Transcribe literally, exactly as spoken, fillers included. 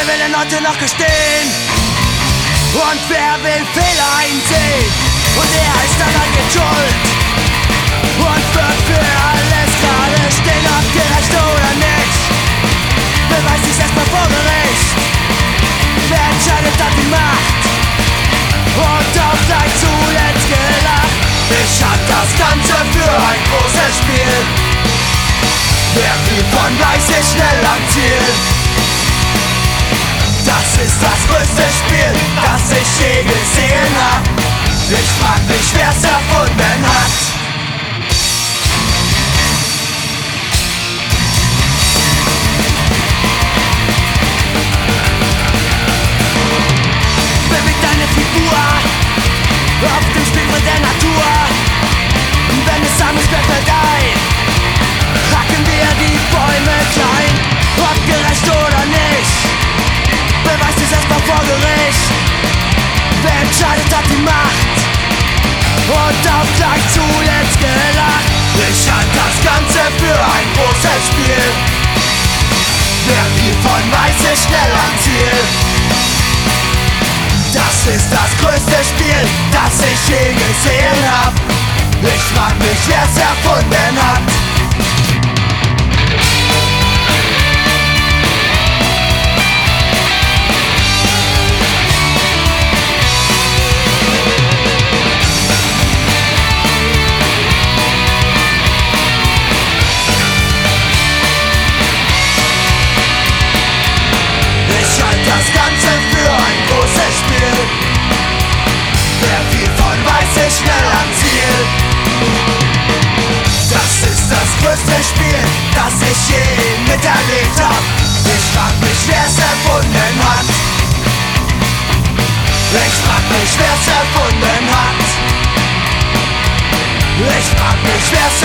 will denn heute noch gestehen? Und wer will Fehler einsehen? Und er ist dann halt mit Schuld und wird für alles gerade stehen, ob gerecht oder nicht. Beweist sich erstmal vor Gericht. Wer entscheidet, hat die Macht und auch gleich zuletzt gelacht. Ich halte das Ganze für ein großes Spiel. Wer viel von weiß, ist schnell am Ziel. Das ist das größte Spiel, das ich je gesehen hab. Ich frag mich, wer's erfunden hat. Bewegt deine Figur auf dem Spielfeld der Natur. Wenn es Samenberg fällt ein, hacken wir die Bäume klein. Ob gerecht oder nicht, beweist es erstmal vor Gericht. Wer entscheidet, hat die Macht und auch gleich zuletzt gelacht. Ich halte das Ganze für ein großes Spiel. Wer viel von weiß, ist schnell am Ziel. Das ist das größte Spiel, das ich je gesehen hab. Ich frag mich, wer's erfunden hat. Ich halte das Ganze für ein großes Spiel. Wer viel von weiß, ist schnell am Ziel. Das ist das größte Spiel, das ich je miterlebt hab. Ich frag mich, wer's erfunden hat. Ich frag mich, wer's erfunden hat. Ich frag mich, wer's